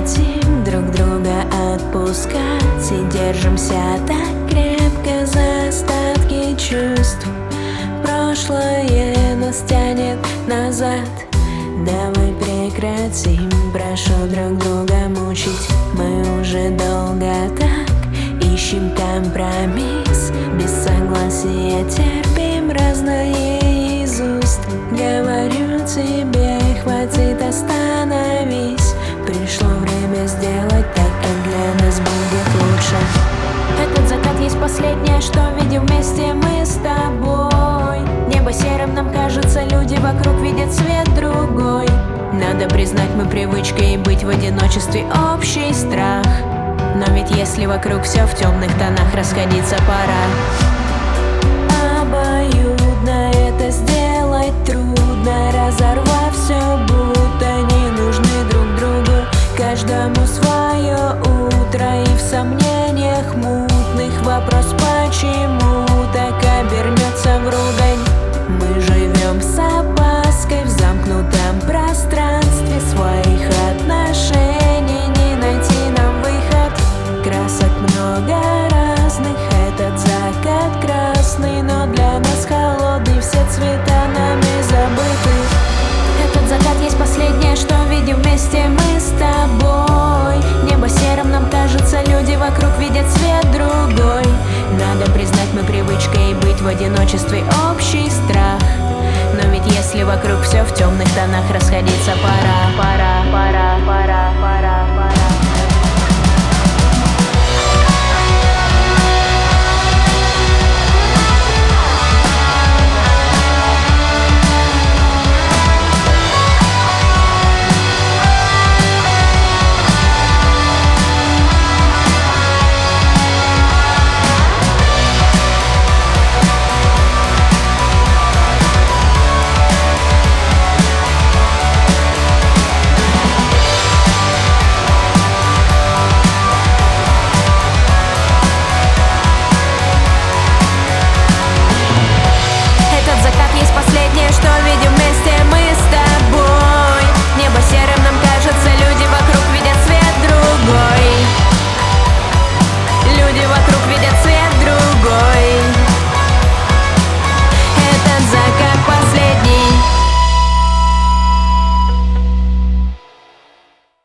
хотим друг друга отпускать и держимся так крепко за остатки чувств. Прошлое нас тянет назад. Давай прекратим, прошу друг друга мучить. Мы уже долго так ищем компромисс. Без согласия терпим разное из уст. Говорю тебе, хватит, остановись. Пришло время сделать так, как для нас будет лучше. Этот закат есть последнее, что видим вместе мы с тобой. Небо серым нам кажется, люди вокруг видят свет другой. Надо признать, мы привычкой быть в одиночестве общий страх. Но ведь если вокруг все в темных тонах, расходиться пора. Обоюдно это сделать трудно, разорвав все, будто не нужны друг другу. Каждому свое утро, и в сомнениях мутных вопрос, почему так обернется в ругань. Мы живем с опаской в замкнутом пространстве своих отношений, не найти нам выход. Красок много разных, этот закат красный, но для нас холодный, все цвета нами забыты. Этот закат есть последнее, что видим вместе мы с тобой. Небо серым нам кажется, люди вокруг видят свет другой. Надо признать, мы привычкой быть в одиночестве общий страх. Но ведь если вокруг все в темных тонах, расходиться пора, пора, пора, пора, пора, пора.